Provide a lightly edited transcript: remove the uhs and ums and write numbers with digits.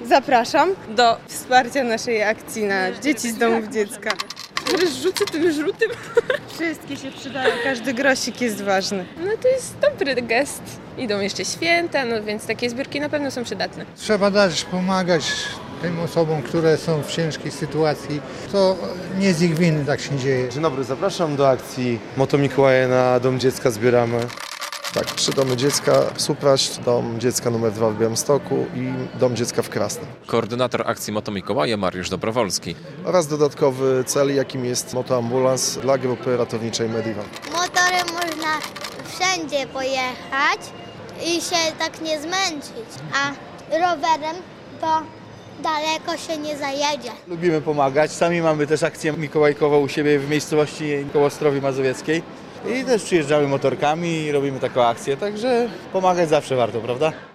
Zapraszam do wsparcia naszej akcji na dzieci z domów dziecka. Które rzucę tym żółtym. Wszystkie się przydają, każdy grosik jest ważny. No to jest dobry gest. Idą jeszcze święta, no więc takie zbiórki na pewno są przydatne. Trzeba dać pomagać tym osobom, które są w ciężkiej sytuacji. To nie z ich winy tak się dzieje. Dzień dobry, zapraszam do akcji Moto Mikołaje na Dom Dziecka zbieramy. Tak, 3 domy dziecka, Supraść, Dom Dziecka numer 2 w Białymstoku i Dom Dziecka w Krasnym. Koordynator akcji Moto Mikołaje Mariusz Dobrowolski. Oraz dodatkowy cel, jakim jest motoambulans dla grupy ratowniczej Medivan. Motorem można wszędzie pojechać i się tak nie zmęczyć, a rowerem to daleko się nie zajedzie. Lubimy pomagać. Sami mamy też akcję mikołajkową u siebie w miejscowości koło Ostrowi Mazowieckiej. I też przyjeżdżamy motorkami i robimy taką akcję, także pomagać zawsze warto, prawda?